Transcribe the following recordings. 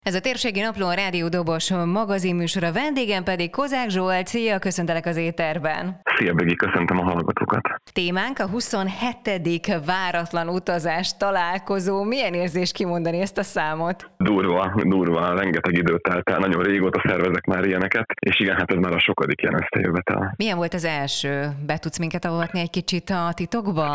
Ez a Térségi Napló, a Rádió Dobos magazinműsora, vendégem pedig Kozák Zsolt. Szia, köszöntelek az éterben. Szia, Begi, köszöntöm a hallgatókat. Témánk a 27. váratlan utazás találkozó. Milyen érzés kimondani ezt a számot? Durva, rengeteg időt telt el, nagyon régóta szervezek már ilyeneket, és igen, hát ez már a sokadik ilyen összejövetel. Milyen volt az első? Be tudsz minket avatni egy kicsit a titokba?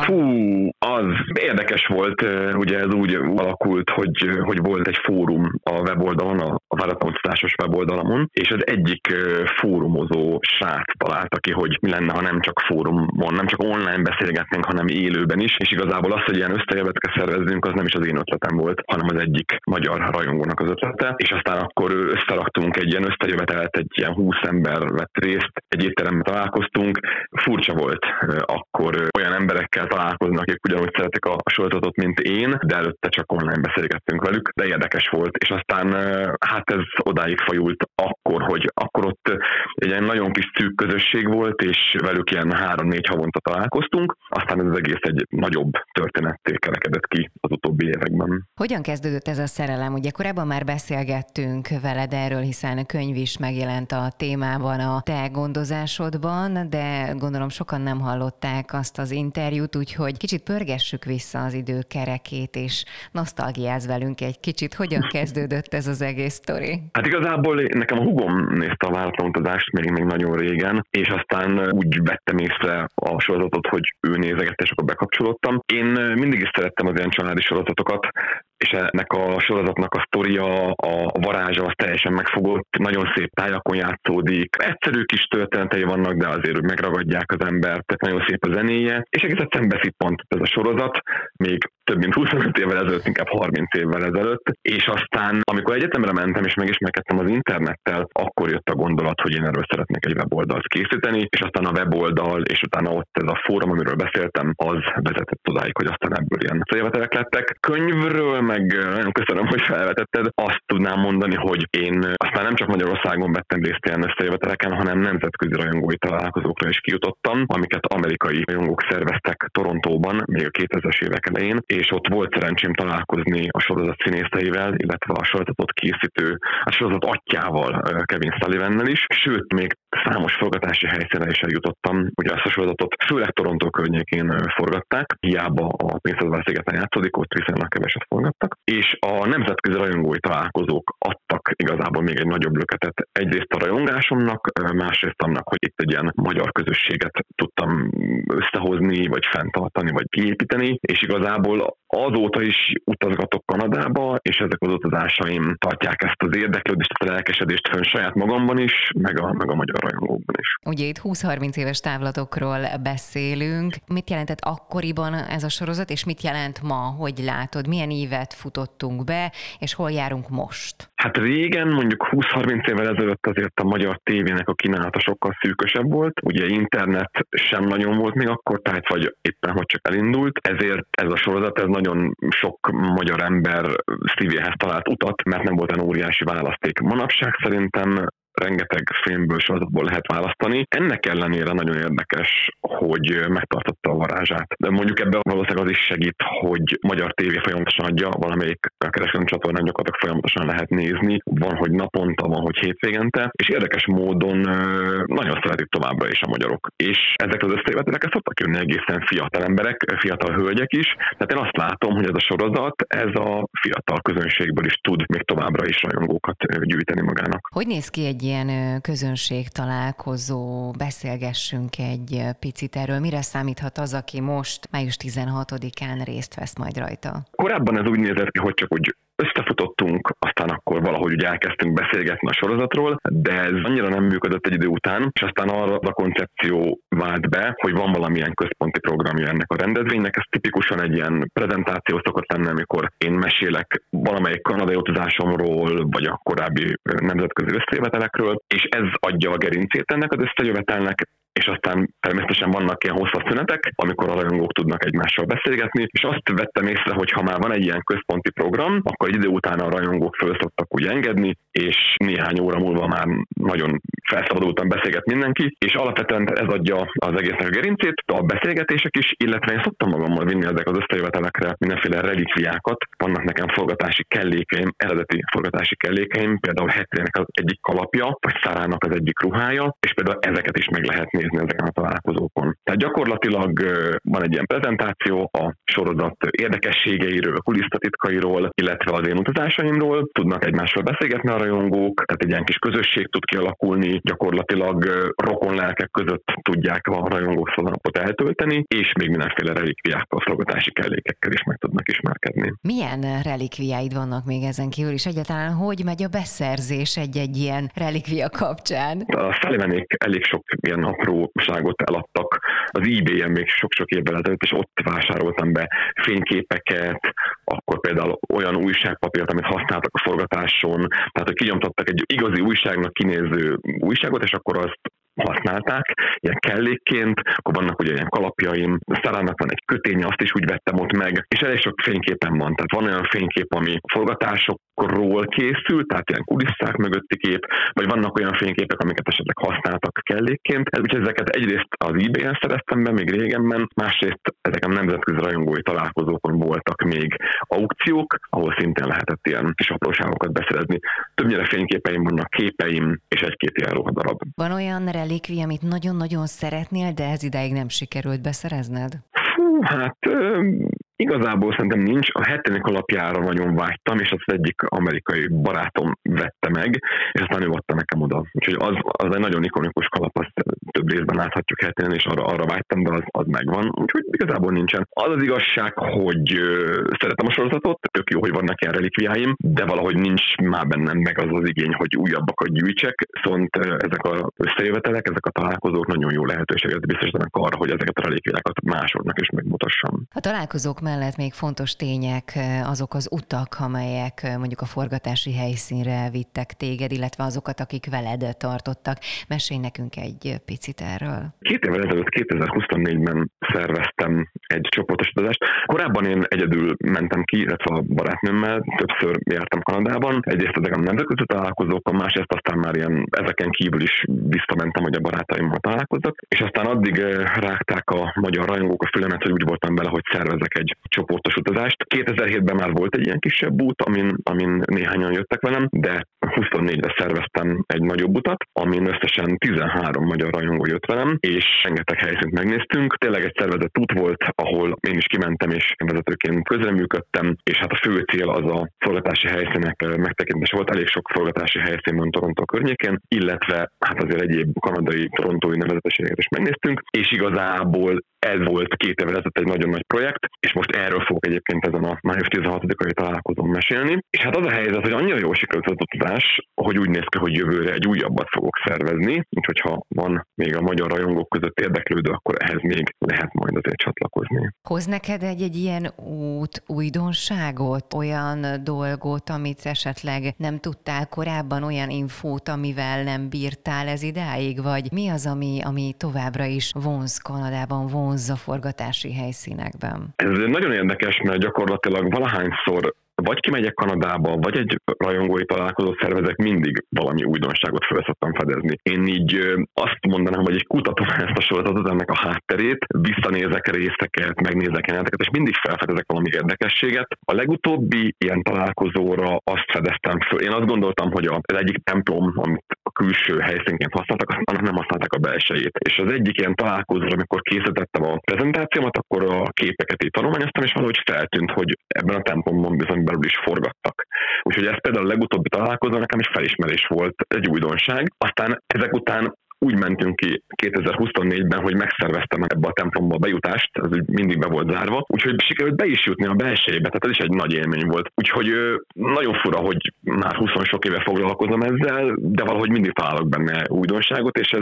Az érdekes volt, ugye ez úgy alakult, hogy volt egy fórum a weboldalon, a váratlan utazásos weboldalamon, és az egyik fórumozó srác találta ki, hogy mi lenne, ha nem csak fórumon, nem csak online beszélgetnénk, hanem élőben is, és igazából az, hogy ilyen összejöveteket szervezzünk, az nem is az én ötletem volt, hanem az egyik magyar rajongónak az ötlete, és aztán akkor összeraktunk egy ilyen összejövetelt, egy ilyen 20 ember vett részt, egy étteremben találkoztunk. Furcsa volt akkor olyan emberekkel találkozni, akik ugyanúgy szeretik a sorozatot, mint én, de előtte csak online beszélgettünk velük, de érdekes volt, és aztán hát ez odáig fajult hogy akkor ott egy ilyen nagyon kis szűk közösség volt, és velük ilyen 3-4 havonta találkoztunk, aztán ez az egész egy nagyobb történetté kerekedett ki az utóbbi években. Hogyan kezdődött ez a szerelem? Ugye korábban már beszélgettünk veled erről, hiszen a könyv is megjelent a témában a te gondozásodban, de gondolom sokan nem hallották azt az interjút, úgyhogy kicsit pörgessük vissza az idő kerekét, és nosztalgiázz velünk egy kicsit. Hogyan kezdődött ez az egész sztori? Hát igazából nekem a hugom nézte a váratlan utazást még nagyon régen, és aztán úgy vettem észre a sorozatot, hogy ő nézegette, és akkor bekapcsolódtam. Én mindig is szerettem az ilyen családi sorozatokat, és ennek a sorozatnak a sztoria, a varázsa az teljesen megfogott, nagyon szép tájakon játszódik, egyszerű kis történetei vannak, de azért megragadják az embert, nagyon szép a zenéje, és egész egyszerűen beszippantott ez a sorozat, még több mint 25 évvel ezelőtt, inkább 30 évvel ezelőtt, és aztán, amikor egyetemre mentem és megismerkedtem az internettel, akkor jött a gondolat, hogy én erről szeretnék egy weboldalt készíteni, és aztán a weboldal, és utána ott ez a fórum, amiről beszéltem, az vezetett odáig, hogy aztán ebből ilyen összejövetelek lettek. Könyvről meg nagyon köszönöm, hogy felvetetted. Azt tudnám mondani, hogy én aztán nem csak Magyarországon vettem részt ilyen összejöveteleken, hanem nemzetközi rajongói találkozókra is kijutottam, amiket amerikai rajongók szerveztek Torontóban, még a 2000-es évek elején, és ott volt szerencsém találkozni a sorozat színészeivel, illetve a sorozatot készítő, a sorozat atyjával, Kevin Sullivannel is, sőt, még számos forgatási helyszínre is eljutottam. Ugye azt a sorozatot főleg Torontó környékén forgatták, hiába a Prince szigeten játszódik, ott viszonylag keveset forgattak, és a nemzetközi rajongói találkozók adtak igazából még egy nagyobb löketet. Egyrészt a rajongásomnak, másrészt annak, hogy itt egy ilyen magyar közösséget tudtam összehozni, vagy fenntartani, vagy kiépíteni, és igazából azóta is utazgatok Kanadába, és ezek az utazásaim tartják ezt az érdeklődést, ezt a lelkesedést fönn saját magamban is, meg a magyar rajongókban is. Ugye itt 20-30 éves távlatokról beszélünk. Mit jelentett akkoriban ez a sorozat, és mit jelent ma, hogy látod, milyen évet futottunk be, és hol járunk most? Hát régen, mondjuk 20-30 évvel ezelőtt azért a magyar tévének a kínálata sokkal szűkösebb volt. Ugye internet sem nagyon volt még akkor, tehát vagy éppen hogy csak elindult. Ezért ez a sorozat, ez nagyon sok magyar ember szívéhez talált utat, mert nem volt olyan óriási választék. Manapság szerintem rengeteg filmből, sorozatból lehet választani. Ennek ellenére nagyon érdekes, hogy megtartotta a varázsát. De mondjuk ebben valószínűleg az is segít, hogy magyar tévé folyamatosan adja, valamelyik kereskedelmi csatornán gyakorlatilag folyamatosan lehet nézni. Van, hogy naponta, van, hogy hétvégente, és érdekes módon nagyon szeretik továbbra is a magyarok. És ezek az összejövetelek szoktak jönni egészen fiatal emberek, fiatal hölgyek is. Tehát én azt látom, hogy ez a sorozat, ez a fiatal közönségből is tud még továbbra is rajongókat gyűjteni magának. Hogy néz ki egy ilyen közönség találkozó, beszélgessünk egy picit erről. Mire számíthat az, aki most május 16-án részt vesz majd rajta? Korábban ez úgy nézett ki, hogy csak úgy összefutottunk, aztán akkor valahogy ugye elkezdtünk beszélgetni a sorozatról, de ez annyira nem működött egy idő után, és aztán arra a koncepció vált be, hogy van valamilyen központi programja ennek a rendezvénynek. Ez tipikusan egy ilyen prezentáció szokott lenni, amikor én mesélek valamelyik kanadai utazásomról, vagy a korábbi nemzetközi összejövetelekről, és ez adja a gerincét ennek az összejövetelnek. és aztán természetesen vannak ilyen hosszabb szünetek, amikor a rajongók tudnak egymással beszélgetni, és azt vettem észre, hogy ha már van egy ilyen központi program, akkor egy idő után a rajongók föl szoktak úgy engedni, és néhány óra múlva már nagyon felszabadultan beszélget mindenki, és alapvetően ez adja az egésznek a gerincét, a beszélgetések is, illetve én szoktam magammal vinni ezek az összejövetelekre mindenféle relikviákat. Vannak nekem forgatási kellékeim, eredeti forgatási kellékeim, például Hettének az egyik kalapja, vagy Szárának az egyik ruhája, és például ezeket is meg lehet nézni ezeken a találkozókon. Tehát gyakorlatilag van egy ilyen prezentáció a sorozat érdekességeiről, kulisszatitkairól, illetve az én utazásaimról, tudnak egymással beszélgetni a rajongók, tehát egy ilyen kis közösség tud kialakulni, gyakorlatilag rokonlelkek között tudják a rajongók szónapot eltölteni, és még mindenféle relikviákkal, forgatási kellékekkel is meg tudnak ismerkedni. Milyen relikviáid vannak még ezen kívül, és egyáltalán hogy megy a beszerzés egy ilyen relikvia kapcsán? A Sullivanék elég sok ilyen apróságot eladtak. Az eBay-en még sok-sok évvel ezelőtt, és ott vásároltam be fényképeket, akkor például olyan újságpapírt, amit használtak a forgatáson, tehát hogy kinyomtattak egy igazi újságnak kinéző újságot, és akkor azt használták, ilyen kellékként, akkor vannak ugye ilyen kalapjaim, Szárának van egy köténye, azt is úgy vettem ott meg, és elég sok fényképen van, tehát van olyan fénykép, ami forgatásokról készült, tehát ilyen kulisszák mögötti kép, vagy vannak olyan fényképek, amiket esetleg használtak kellékként. Úgyhogy ezeket egyrészt az eBay-en szereztem be, még régenben, másrészt ezeken a nemzetközi rajongói találkozókon voltak még aukciók, ahol szintén lehetett ilyen kis apróságokat beszerezni. Többnyire fényképeim vannak, képeim, és egy-két ilyen ruhadarab. Van olyan relikvia, amit nagyon-nagyon szeretnél, de ez idáig nem sikerült beszerezned? Hát igazából szerintem nincs. A Hettének alapjára nagyon vágytam, és az egyik amerikai barátom vette meg, és aztán ő adta nekem oda. Úgyhogy az egy nagyon ikonikus kalap, azt több részben láthatjuk Hettén, és arra vágytam, de az megvan. Úgyhogy igazából nincsen. Az az igazság, hogy szeretem a sorozatot, tök jó, hogy vannak ilyen relikviáim, de valahogy nincs már bennem meg az igény, hogy újabbakat gyűjtsek, viszont ezek a összejövetelek, ezek a találkozók nagyon jó lehetőséget biztosítanak arra, hogy ezeket a relikviákat másoknak is megmutassam. A találkozók mellett még fontos tények azok az utak, amelyek mondjuk a forgatási helyszínre vittek téged, illetve azokat, akik veled tartottak. Mesélj nekünk egy picit erről. 2 évvel ezelőtt, 2024-ben szerveztem egy csoportos utazást. Korábban én egyedül mentem ki, illetve a barátnőmmel, többször jártam Kanadában. Egyrészt ezek a nemzetközi találkozókon, másrészt aztán már ilyen ezeken kívül is visszamentem, hogy a barátaimmal találkozzak. És aztán addig rágták a magyar rajongók a fülemet, hogy úgy voltam vele, hogy szervezek egy csoportos utazást. 2007-ben már volt egy ilyen kisebb út, amin néhányan jöttek velem, de 24-re szerveztem egy nagyobb utat, amin összesen 13 magyar rajongó jött velem, és rengeteg helyszínt megnéztünk. Tényleg egy szervezett út volt, ahol én is kimentem, és vezetőként közreműködtem, és hát a fő cél az a forgatási helyszínek megtekintése volt. Elég sok forgatási helyszín van Toronto környékén, illetve hát azért egyéb kanadai, torontói nevezetességeket is megnéztünk, és igazából ez volt 2 évvel ezelőtt egy nagyon nagy projekt, és most erről fogok egyébként ezen a május 16-ai találkozón mesélni. És hát az a helyzet, hogy annyira jól sikerült az utazás, hogy úgy néz ki, hogy jövőre egy újabbat fogok szervezni, úgyhogy ha van még a magyar rajongók között érdeklődő, akkor ehhez még lehet majd azért csatlakozni. Hoz neked egy ilyen út újdonságot, olyan dolgot, amit esetleg nem tudtál korábban, olyan infót, amivel nem bírtál ez idáig, vagy mi az, ami továbbra is vonz Kanadában, vonz a forgatási helyszínekben? Ez nagyon érdekes, mert gyakorlatilag valahányszor vagy kimegyek Kanadába, vagy egy rajongói találkozót szervezek, mindig valami újdonságot fel szoktam fedezni. Én így azt mondanám, hogy egy kutatom ezt a sorozatot, ennek a hátterét, visszanézek részeket, megnézek jelenteket, és mindig felfedezek valami érdekességet. A legutóbbi ilyen találkozóra azt fedeztem föl. Én azt gondoltam, hogy az egyik templom, amit a külső helyszínként használtak, annak nem használták a belsejét. És az egyik ilyen találkozóra, amikor készítettem a prezentációmat, akkor a képeket így tanulmányoztam, és valahogy feltűnt, hogy ebben a templomban bizony belül is forgattak. Úgyhogy ez például a legutóbbi találkozó nekem is felismerés volt, egy újdonság. Aztán ezek után úgy mentünk ki 2024-ben, hogy megszerveztem ebbe a templomba a bejutást, ez úgy mindig be volt zárva, úgyhogy sikerült be is jutni a belsejébe, tehát ez is egy nagy élmény volt. Úgyhogy nagyon fura, hogy már 20 sok éve foglalkozom ezzel, de valahogy mindig találok benne újdonságot, és ez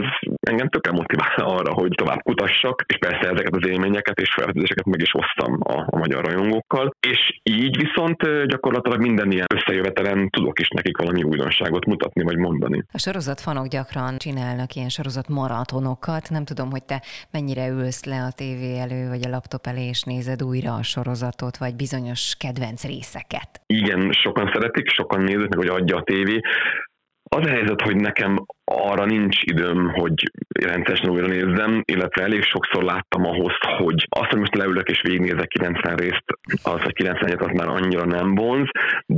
engem tökkel motivál arra, hogy tovább kutassak, és persze ezeket az élményeket és felfedezéseket meg is osztam a magyar rajongókkal, és így viszont gyakorlatilag minden ilyen összejövetelen tudok is nekik valami újdonságot mutatni vagy mondani. A sorozatfanok gyakran csinálnak ilyen sorozat maratonokat. Nem tudom, hogy te mennyire ülsz le a tévé elő, vagy a laptop elé, és nézed újra a sorozatot, vagy bizonyos kedvenc részeket. Igen, sokan szeretik, sokan nézik meg, hogy adja a tévé. Az a helyzet, hogy nekem arra nincs időm, hogy rendszeresen újra nézzem, illetve elég sokszor láttam ahhoz, hogy azt, hogy most leülök és végignézek 90 részt, az, hogy 91-et az már annyira nem vonz,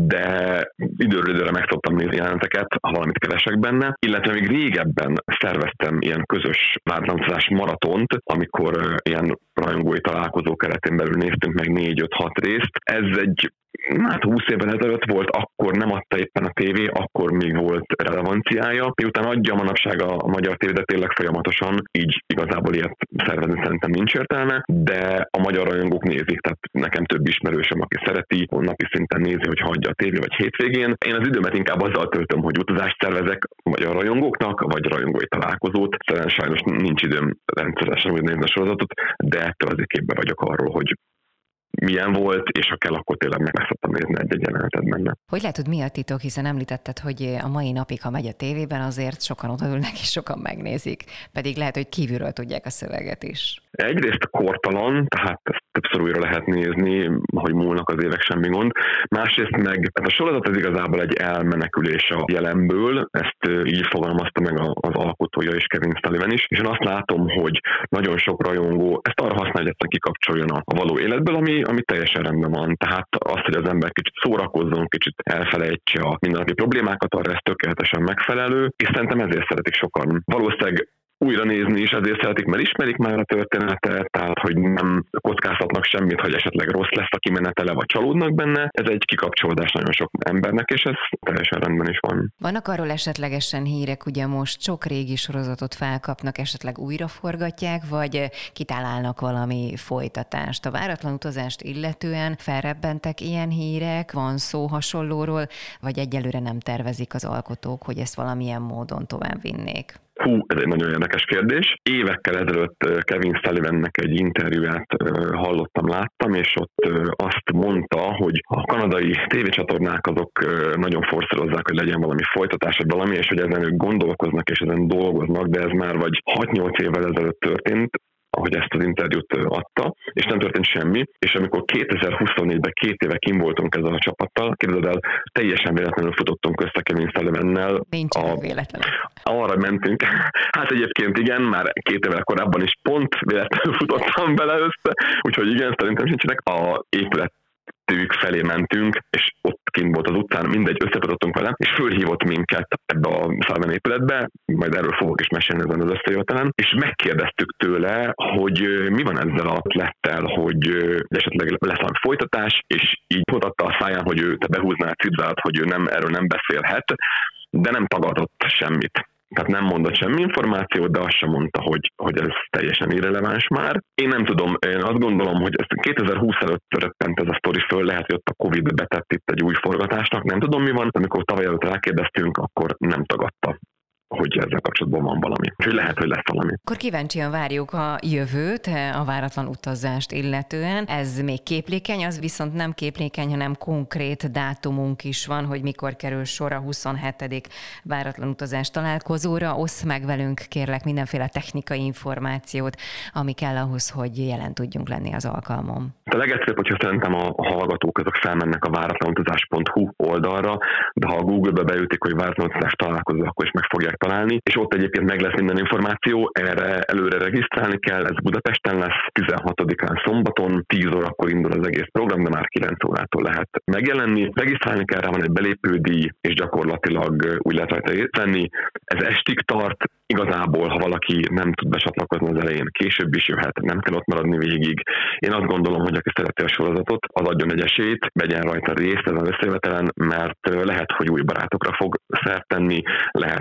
de időről időre meg szoktam nézni jeleneteket, ha valamit keresek benne, illetve még régebben szerveztem ilyen közös váratlankodás maratont, amikor ilyen rajongói találkozó keretén belül néztünk meg 4-5-6 részt. Ez egy 20 évvel ezelőtt volt, akkor nem adta éppen a tévé, akkor még volt relevanciája. Miután adja manapság a magyar tévé, de tényleg folyamatosan, így igazából ilyet szervezni szerintem nincs értelme, de a magyar rajongók nézik, tehát nekem több ismerősöm, aki szereti, napi szinten nézi, hogy hagyja a tévé vagy hétvégén. Én az időmet inkább azzal töltöm, hogy utazást szervezek magyar rajongóknak, vagy rajongói találkozót. Szerintem sajnos nincs időm rendszeresen úgy nézni a sorozatot, de ettől azért képben vagyok arról, hogy milyen volt, és ha kell, akkor tényleg meg szoktam nézni egy jelenetet benne. Hogy látod, mi a titok, hiszen említetted, hogy a mai napig, ha megy a tévében, azért sokan odaülnek és sokan megnézik, pedig lehet, hogy kívülről tudják a szöveget is. Egyrészt kortalan, tehát ezt többször újra lehet nézni, hogy múlnak az évek, semmi gond. Másrészt meg a sorozat az igazából egy elmenekülés a jelenből, ezt így fogalmazta meg az alkotója és Kevin Sullivan is, és én azt látom, hogy nagyon sok rajongó ezt arra használja, hogy ezt kikapcsoljon a való életből, ami teljesen rendben van. Tehát az, hogy az ember kicsit szórakozzon, kicsit elfelejtse a mindennapi problémákat, arra ez tökéletesen megfelelő, és szerintem ezért szeretik sokan. Valószínűleg újra nézni is azért szeretik, mert ismerik már a történetet, tehát hogy nem kockáztatnak semmit, hogy esetleg rossz lesz a kimenetele, vagy csalódnak benne. Ez egy kikapcsolódás nagyon sok embernek, és ez teljesen rendben is van. Vannak arról esetlegesen hírek, ugye most sok régi sorozatot felkapnak, esetleg újra forgatják, vagy kitalálnak valami folytatást. A váratlan utazást illetően felrebbentek ilyen hírek, van szó hasonlóról, vagy egyelőre nem tervezik az alkotók, hogy ezt valamilyen módon tovább vinnék? Ez egy nagyon érdekes kérdés. Évekkel ezelőtt Kevin Sullivannek egy interjúját hallottam, láttam, és ott azt mondta, hogy a kanadai tévécsatornák azok nagyon forszírozzák, hogy legyen valami folytatás, vagy valami, és hogy ezen ők gondolkoznak, és ezen dolgoznak, de ez már vagy 6-8 évvel ezelőtt történt, ahogy ezt az interjút adta, és nem történt semmi, és amikor 2024-ben 2 éve kim voltunk ezzel a csapattal, képzeld el, teljesen véletlenül futottunk össze Kevin Sullivannel. Nincs véletlenül. Arra mentünk. Hát egyébként igen, már 2 évvel korábban is pont véletlenül futottam bele össze, úgyhogy igen, szerintem sincsenek. A épületük felé mentünk, és ott kint volt az utcán, mindegy, összefutottunk vele, és fölhívott minket ebbe a Sullivan épületbe, majd erről fogok is mesélni ezen az összejövetelen, és megkérdeztük tőle, hogy mi van ezzel a ötlettel, hogy esetleg lesz a folytatás, és így mutatta a száján, hogy ő te behúzná a cipzárat, hogy ő erről nem beszélhet, de nem tagadott semmit. Tehát nem mondott semmi információt, de azt sem mondta, hogy ez teljesen irreleváns már. Én nem tudom, én azt gondolom, hogy ezt 2020 előtt röppent ez a sztori föl, lehet, hogy ott a Covid betett itt egy új forgatásnak, nem tudom mi van, amikor tavaly előtt rákérdeztünk, akkor nem tagadta, hogy ezzel kapcsolatban van valami. Úgyhogy lehet, hogy lesz valami. Akkor kíváncsian várjuk a jövőt, a váratlan utazást illetően. Ez még képlékeny, az viszont nem képlékeny, hanem konkrét dátumunk is van, hogy mikor kerül sor a 27. váratlan utazás találkozóra. Oszd meg velünk, kérlek, mindenféle technikai információt, ami kell ahhoz, hogy jelen tudjunk lenni az alkalmon. A legegyszerűbb, hogyha szerintem a hallgatók azok felmennek a váratlanutazás.hu oldalra, de ha a Google-be beütik, hogy váratlan utazás találkozó, akkor is meg fogják találni, és ott egyébként meg lesz minden információ, erre előre regisztrálni kell, ez Budapesten lesz, 16-án szombaton, 10 órakor indul az egész program, de már 9 órától lehet megjelenni. Regisztrálni kell, rá van egy belépődíj, és gyakorlatilag úgy lehet rajta részt venni. Ez estig tart, igazából, ha valaki nem tud becsatlakozni az elején, később is jöhet, nem kell ott maradni végig. Én azt gondolom, hogy aki szereti a sorozatot, az adjon egy esélyt, vegyen rajta részt ezen az összejövetelen, mert lehet, hogy új barátokra fog szert tenni, lehet, hogy olyan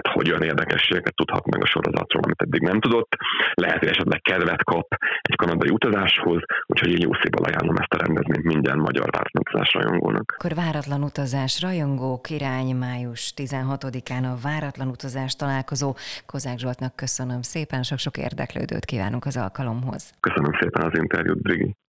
érdekességeket tudhat meg a sorozatról, amit eddig nem tudott. Lehet, hogy esetleg kedvet kap egy kanadai utazáshoz, úgyhogy én jó szívvel ajánlom ezt a rendezvényt minden magyar váratlan utazás rajongónak. Akkor váratlan utazás rajongók, irány május 16-án a váratlan utazás találkozó. Kozák Zsoltnak köszönöm szépen, sok-sok érdeklődőt kívánunk az alkalomhoz. Köszönöm szépen az interjút, Brigi.